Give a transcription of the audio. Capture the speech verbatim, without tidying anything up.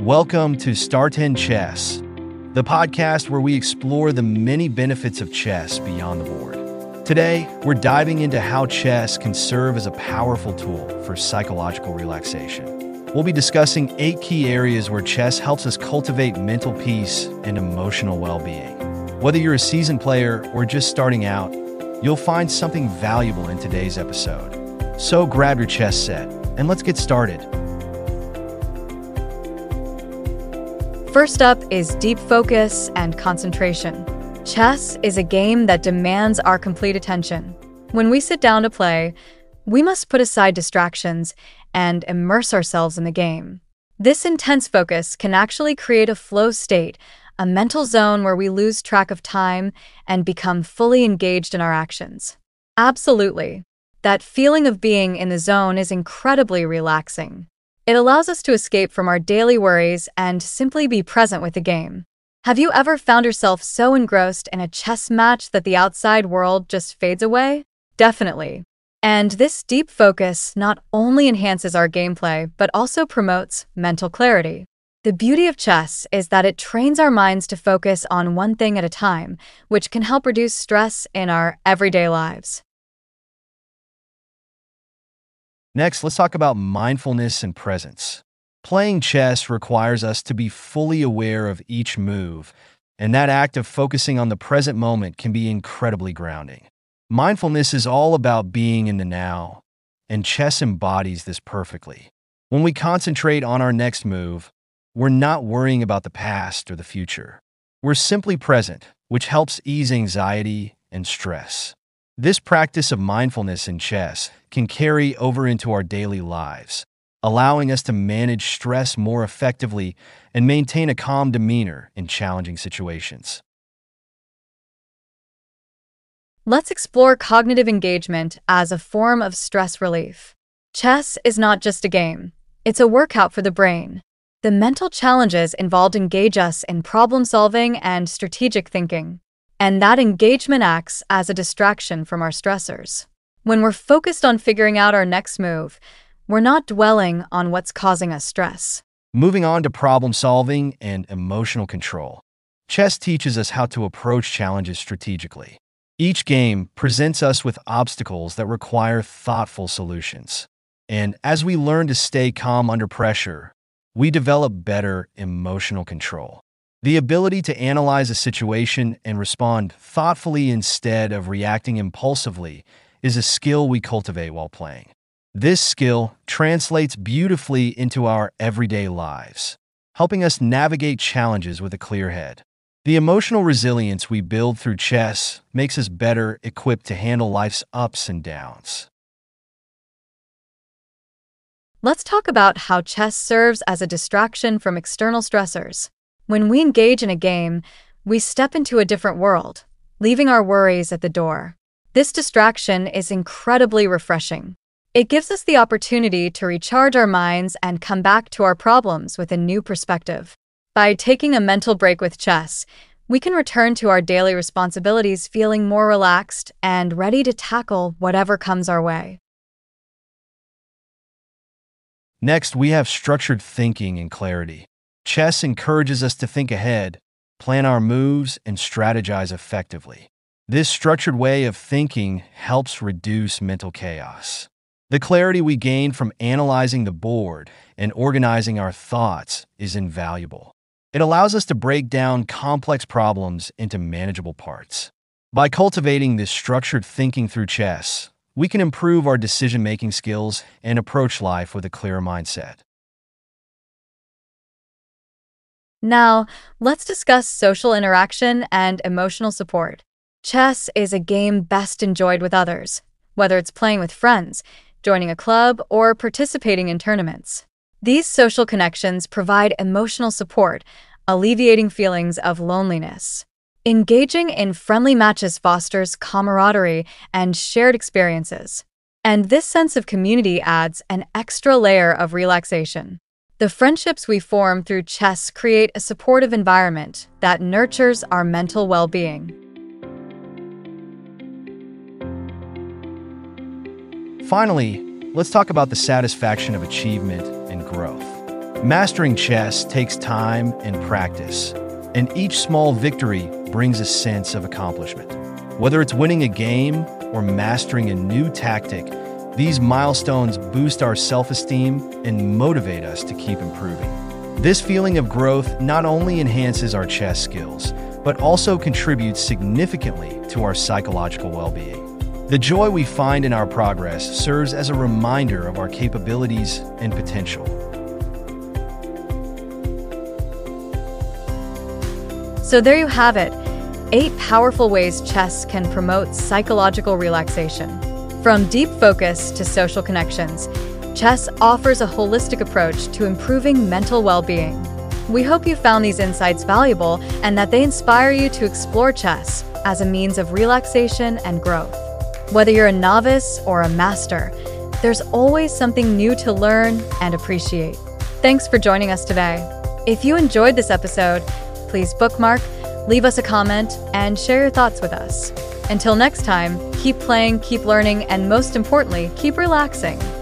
Welcome to Star ten Chess, the podcast where we explore the many benefits of chess beyond the board. Today, we're diving into how chess can serve as a powerful tool for psychological relaxation. We'll be discussing eight key areas where chess helps us cultivate mental peace and emotional well-being. Whether you're a seasoned player or just starting out, you'll find something valuable in today's episode. So grab your chess set and let's get started. First up is deep focus and concentration. Chess is a game that demands our complete attention. When we sit down to play, we must put aside distractions and immerse ourselves in the game. This intense focus can actually create a flow state, a mental zone where we lose track of time and become fully engaged in our actions. Absolutely. That feeling of being in the zone is incredibly relaxing. It allows us to escape from our daily worries and simply be present with the game. Have you ever found yourself so engrossed in a chess match that the outside world just fades away? Definitely. And this deep focus not only enhances our gameplay, but also promotes mental clarity. The beauty of chess is that it trains our minds to focus on one thing at a time, which can help reduce stress in our everyday lives. Next, let's talk about mindfulness and presence. Playing chess requires us to be fully aware of each move, and that act of focusing on the present moment can be incredibly grounding. Mindfulness is all about being in the now, and chess embodies this perfectly. When we concentrate on our next move, we're not worrying about the past or the future. We're simply present, which helps ease anxiety and stress. This practice of mindfulness in chess can carry over into our daily lives, allowing us to manage stress more effectively and maintain a calm demeanor in challenging situations. Let's explore cognitive engagement as a form of stress relief. Chess is not just a game. It's a workout for the brain. The mental challenges involved engage us in problem solving and strategic thinking. And that engagement acts as a distraction from our stressors. When we're focused on figuring out our next move, we're not dwelling on what's causing us stress. Moving on to problem solving and emotional control. Chess teaches us how to approach challenges strategically. Each game presents us with obstacles that require thoughtful solutions. And as we learn to stay calm under pressure, we develop better emotional control. The ability to analyze a situation and respond thoughtfully instead of reacting impulsively is a skill we cultivate while playing. This skill translates beautifully into our everyday lives, helping us navigate challenges with a clear head. The emotional resilience we build through chess makes us better equipped to handle life's ups and downs. Let's talk about how chess serves as a distraction from external stressors. When we engage in a game, we step into a different world, leaving our worries at the door. This distraction is incredibly refreshing. It gives us the opportunity to recharge our minds and come back to our problems with a new perspective. By taking a mental break with chess, we can return to our daily responsibilities feeling more relaxed and ready to tackle whatever comes our way. Next, we have structured thinking and clarity. Chess encourages us to think ahead, plan our moves, and strategize effectively. This structured way of thinking helps reduce mental chaos. The clarity we gain from analyzing the board and organizing our thoughts is invaluable. It allows us to break down complex problems into manageable parts. By cultivating this structured thinking through chess, we can improve our decision-making skills and approach life with a clearer mindset. Now, let's discuss social interaction and emotional support. Chess is a game best enjoyed with others, whether it's playing with friends, joining a club, or participating in tournaments. These social connections provide emotional support, alleviating feelings of loneliness. Engaging in friendly matches fosters camaraderie and shared experiences. And this sense of community adds an extra layer of relaxation. The friendships we form through chess create a supportive environment that nurtures our mental well-being. Finally, let's talk about the satisfaction of achievement and growth. Mastering chess takes time and practice, and each small victory brings a sense of accomplishment. Whether it's winning a game or mastering a new tactic, these milestones boost our self-esteem and motivate us to keep improving. This feeling of growth not only enhances our chess skills, but also contributes significantly to our psychological well-being. The joy we find in our progress serves as a reminder of our capabilities and potential. So there you have it, eight powerful ways chess can promote psychological relaxation. From deep focus to social connections, chess offers a holistic approach to improving mental well-being. We hope you found these insights valuable and that they inspire you to explore chess as a means of relaxation and growth. Whether you're a novice or a master, there's always something new to learn and appreciate. Thanks for joining us today. If you enjoyed this episode, please bookmark, leave us a comment, and share your thoughts with us. Until next time, keep playing, keep learning, and most importantly, keep relaxing.